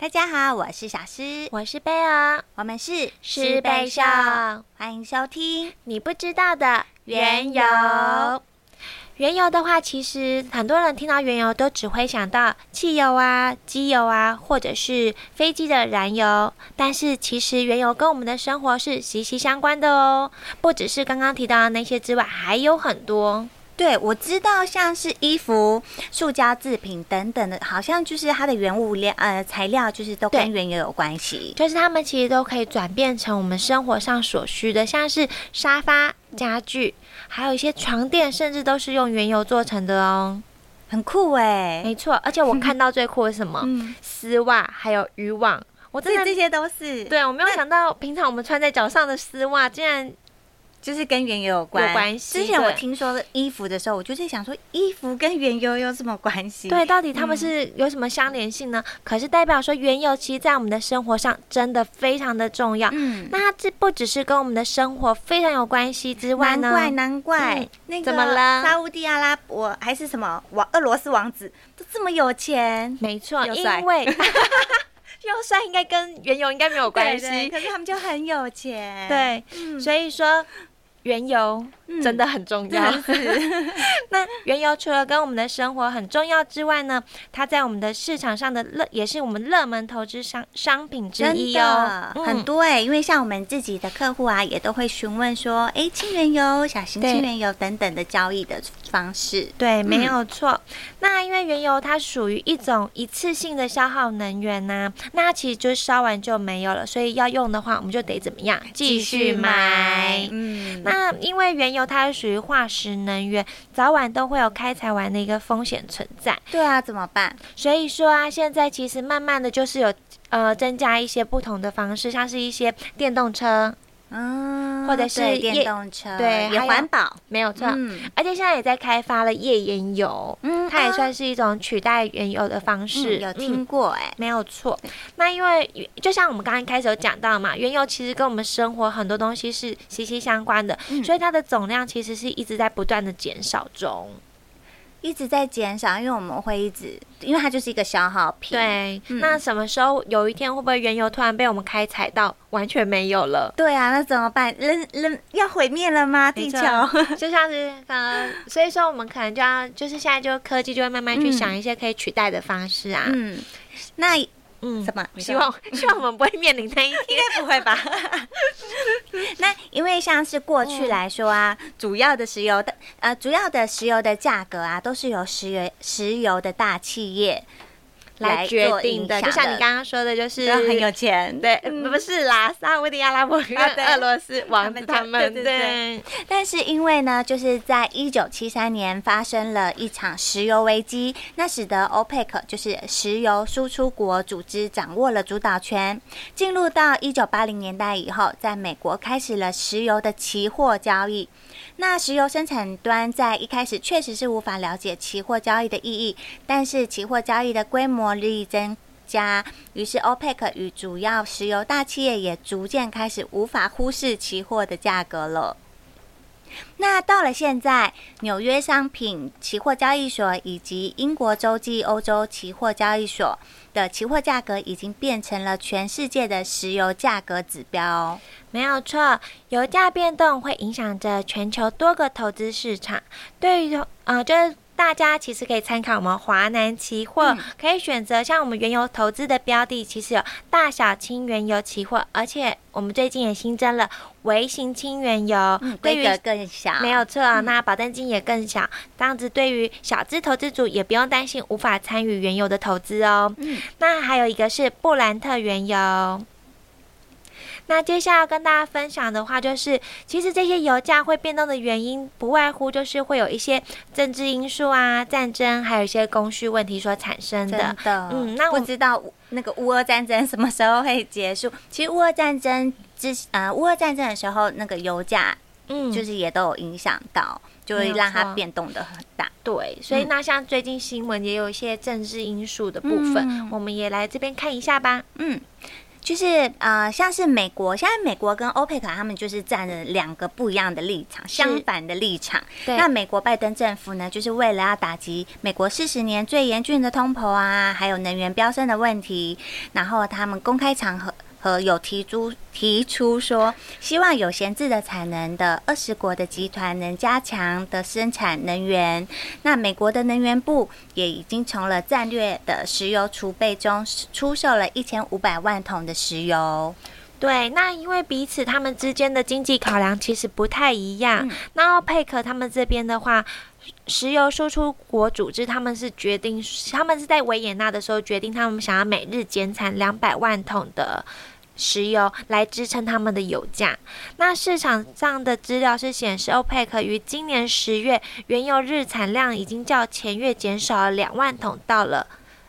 大家好，我是小诗， 我是贝儿， 我们是诗贝秀， 欢迎收听你不知道的原油。 原油的话，其实很多人听到原油都只会想到汽油啊、机油啊，或者是飞机的燃油。但是其实原油跟我们的生活是息息相关的哦，不只是刚刚提到的那些之外，还有很多。 对，我知道像是衣服、塑胶制品等等的，好像就是它的原物料材料，就是都跟原油有关系。 就是它们其实都可以转变成我们生活上所需的，像是沙发、家具，还有一些床垫，甚至都是用原油做成的哦。 很酷哎， 没错，而且我看到最酷的是什么？丝袜还有渔网，我真的这些都是。 对，我没有想到平常我们穿在脚上的丝袜竟然就是跟原油有关系。之前我听说衣服的时候，我就在想说，衣服跟原油有什么关系？ 对，到底他们是有什么相连性呢？可是代表说，原油其实在我们的生活上真的非常的重要。那这不只是跟我们的生活非常有关系之外呢？ 难怪，那个怎么了？ 沙烏地阿拉伯还是什么俄罗斯王子都这么有钱？ 没错，因为又帅应该跟原油应该没有关系， 对，可是他们就很有钱。 对，所以说原油真的很重要。那原油除了跟我们的生活很重要之外呢，它在我们的市场上的也是我们热门投资商品之一哦。 很多因为像我们自己的客户啊，也都会询问说，轻原油、小型轻原油等等的交易的方式。 对，没有错。那因为原油它属于一种一次性的消耗能源呐，那它其实就烧完就没有了，所以要用的话，我们就得怎么样？继续买。那因为原油它是属于化石能源，早晚都会有开采完的一个风险存在。 对啊，怎么办？ 所以说啊，现在其实慢慢的就是有增加一些不同的方式，像是一些电动车。或者是电动车， 对， 也环保， 没有错。而且现在也在开发了页岩油，它也算是一种取代原油的方式。 有听过没有错。那因为就像我们刚刚开始有讲到嘛，原油其实跟我们生活很多东西是息息相关的，所以它的总量其实是一直在不断的减少中。 一直在减少，因为我们会因为它就是一个消耗品。 对，那什么时候有一天会不会原油突然被我们开采到完全没有了？ 对啊，那怎么办？人要毁灭了吗？地球就像是所以说我们可能就要就是现在就科技就会慢慢去想一些可以取代的方式啊。 那什么？ 希望我们不会面临那一天， 应该不会吧？那因为像是过去来说啊，主要的石油的价格啊，都是由石油的大企业来决定的。就像你刚刚说的，就是很有钱。 对，不是啦，沙烏地阿拉伯跟俄罗斯王子他们。对。 但是因为呢，就是在1973年发生了一场石油危机，那使得 OPEC 就是石油输出国组织掌握了主导权。进入到1980年代以后，在美国开始了石油的期货交易。那石油生产端在一开始确实是无法了解期货交易的意义，但是期货交易的规模日益增加，于是 OPEC 与主要石油大企业也逐渐开始无法忽视期货的价格了。那到了现在，纽约商品期货交易所以及英国洲际欧洲期货交易所的期货价格已经变成了全世界的石油价格指标哦。 没有错，油价变动会影响着全球多个投资市场。对于就是大家其实可以参考我们华南期货，可以选择像我们原油投资的标的，其实有大小轻原油期货，而且我们最近也新增了微型轻原油， 规格更小， 没有错。那保证金也更小，这样子对于小资投资组也不用担心无法参与原油的投资哦。那还有一个是布兰特原油。那接下来要跟大家分享的话，就是其实这些油价会变动的原因，不外乎就是会有一些政治因素啊、战争，还有一些供需问题所产生的。 真的，那我不知道那个乌俄战争什么时候会结束。其实乌俄战争的时候，那个油价就是也都有影响到，就会让它变动的很大。 对，所以那像最近新闻也有一些政治因素的部分，我们也来这边看一下吧。 就是像是美国，现在美国跟欧佩克他们就是站了两个不一样的立场，相反的立场。那美国拜登政府呢，就是为了要打击美国40年最严峻的通膨啊，还有能源飙升的问题，然后他们公开场合有提出说，希望有闲置的产能的20国的集团能加强的生产能源。那美国的能源部也已经从了战略的石油储备中出售了1500万桶的石油。 对，那因为彼此他们之间的经济考量其实不太一样。那欧佩克他们这边的话，石油输出国组织他们是在维也纳的时候决定，他们想要每日减产200万桶的石油来支撑他们的油价。那市场上的资料是显示，欧佩克于今年10月原油日产量已经较前月减少了2万桶，到了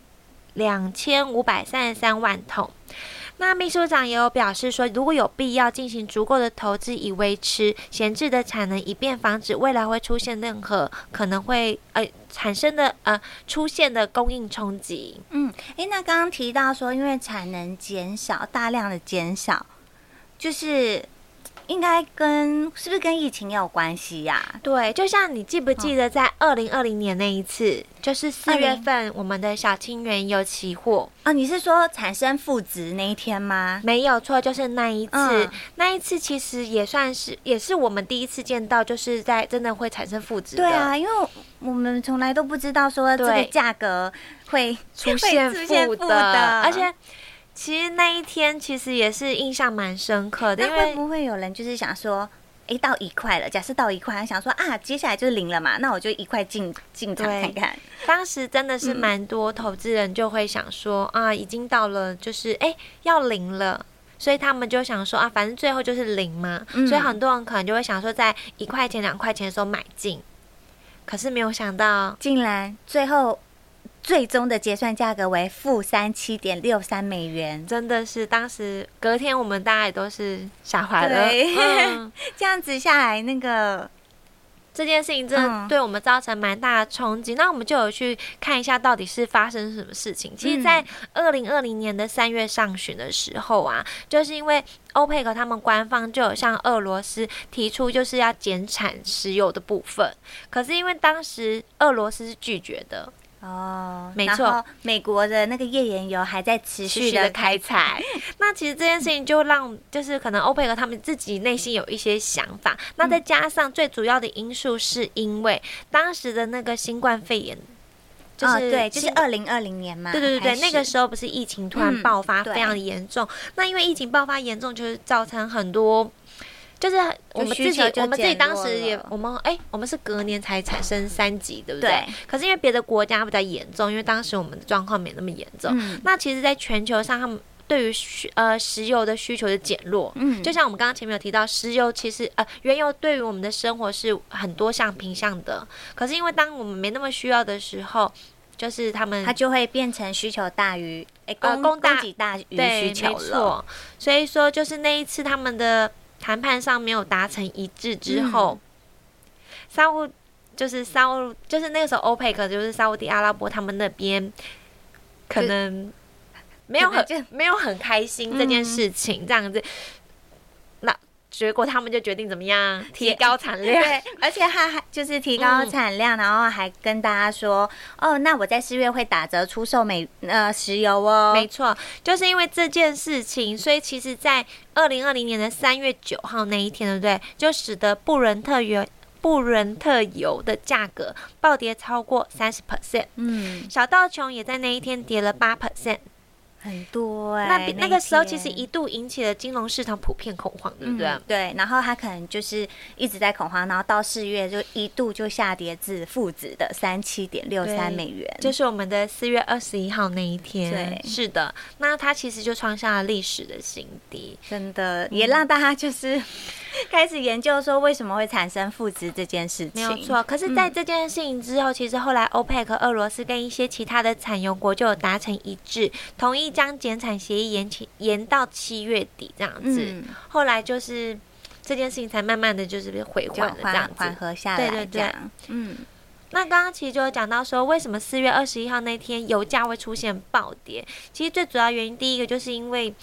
2533万桶。那秘书长也有表示说，如果有必要进行足够的投资以维持闲置的产能，以便防止未来会出现任何可能会出现的供应冲击。 那刚刚提到说，因为产能减少，大量的减少，就是应该是不是跟疫情有关系呀？ 对，就像你记不记得在2020年那一次，就是4月份我们的小清原油期货你是说产生负值那一天吗？ 没有错，就是那一次。那一次其实也是我们第一次见到，就是在真的会产生负值的。 对啊，因为我们从来都不知道说这个价格会出现负的，而且其实那一天其实也是印象蛮深刻的。因为会不会有人就是想说，到1块了，假设到1块，想说接下来就是0了嘛，那我就1块进场看看。 当时真的是蛮多投资人就会想说已经到了就是要0了，所以他们就想说反正最后就是0嘛，所以很多人可能就会想说在1块钱2块钱的时候买进，可是没有想到竟然最终的结算价格为负37.63美元， 真的是当时隔天我们大家也都是吓坏了。 这样子下来， 这件事情真的对我们造成蛮大的冲击。那我们就有去看一下到底是发生什么事情。其实在2020年的3月上旬的时候就是因为欧佩克他们官方就有向俄罗斯提出就是要减产石油的部分，可是因为当时俄罗斯是拒绝的。没错， 然后美国的那个页岩油还在持续的开采。 那其实这件事情就让就是可能欧佩克他们自己内心有一些想法。那再加上最主要的因素是因为当时的那个新冠肺炎， 对，就是2020年嘛。 对，那个时候不是疫情突然爆发非常严重。那因为疫情爆发严重，就是造成很多。就是我们自己当时也我们是隔年才产生3级，对不对？可是因为别的国家比较严重，因为当时我们的状况没那么严重。那其实，在全球上，他们对于石油的需求的减弱。就像我们刚刚前面有提到，石油其实原油对于我们的生活是很多项品项的。可是因为当我们没那么需要的时候，就是它就会变成需求大于供给大于需求了。 没错。所以说，就是那一次他们的谈判上没有达成一致之后，就是那个时候欧佩克就是沙烏地阿拉伯他们那边可能没有很开心这件事情，这样子。那结果他们就决定怎么样？提高产量。 对，而且还就是提高产量，然后还跟大家说，那我在4月会打折出售石油哦。 没错，就是因为这件事情，所以其实在2020年的3月9号那一天，对不对？就使得布伦特油的价格暴跌超过30%。小道琼也在那一天跌了8%。 很多那个时候其实一度引起了金融市场普遍恐慌，对不对？ 对，然后他可能就是一直在恐慌，然后到4月就一度就下跌至负值的37.63美元， 就是我们的4月21号那一天。 对， 是的，那它其实就创下了历史的新低， 真的也让大家就是开始研究说为什么会产生负值这件事情。 没有错，可是在这件事情之后，其实后来欧佩克、俄罗斯跟一些其他的产油国就有达成一致，同意将减产协议延到7月底这样子。后来就是这件事情才慢慢的就是回缓了，这样子缓和下来。对， 那刚刚其实就有讲到说，为什么4月21号那天油价会出现暴跌？其实最主要原因，第一个就是因为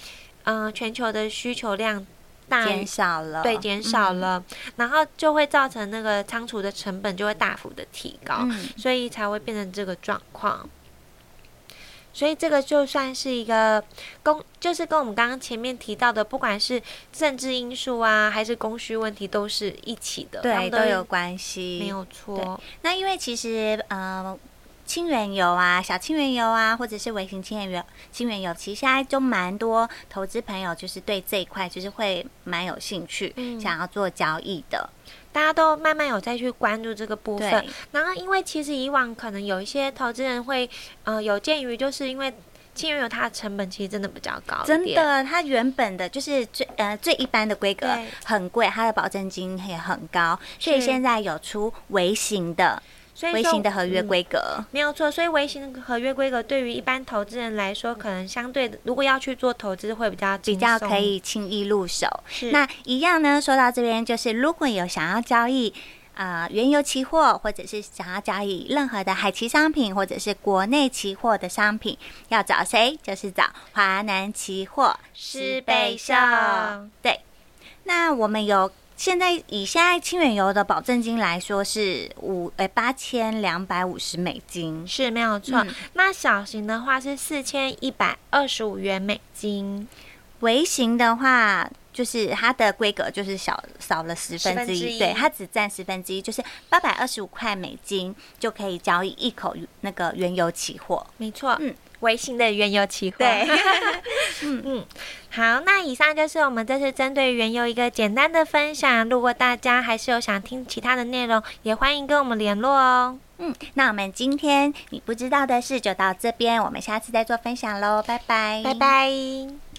全球的需求量减少了， 对，减少了，然后就会造成那个仓储的成本就会大幅的提高，所以才会变成这个状况。所以这个就算是一个就是跟我们刚刚前面提到的，不管是政治因素啊，还是供需问题，都是一起的， 对，都有关系， 没有错。 那因为其实氢原油啊、小氢原油啊，或者是微型氢原油，其实现在就蛮多投资朋友就是对这一块就是会蛮有兴趣，想要做交易的。 大家都慢慢有再去关注这个部分，然后因为其实以往可能有一些投资人会有鉴于，就是因为氢原油它的成本其实真的比较高一点， 真的，它原本的就是最一般的规格很贵，它的保证金也很高，所以现在有出微型的。微型的合约规格， 没有错。所以微型的合约规格对于一般投资人来说，可能相对的，如果要去做投资，会比较可以轻易入手。那一样呢，说到这边，就是如果有想要交易原油期货，或者是想要交易任何的海期商品，或者是国内期货的商品，要找谁？就是找华南期货施贝秀。 对，那我们有。现在氢原油的保证金来说是$8250， 是没有错。那小型的话是4125美金， 微型的话就是它的规格就是少了1/10，对，它只占1/10，就是$825就可以交易一口那个原油期货， 没错，微型的原油期货。 对， 好，那以上就是我们这次针对原油一个简单的分享。如果大家还是有想听其他的内容，也欢迎跟我们联络哦。 那我们今天你不知道的事就到这边，我们下次再做分享喽，拜拜， 拜拜。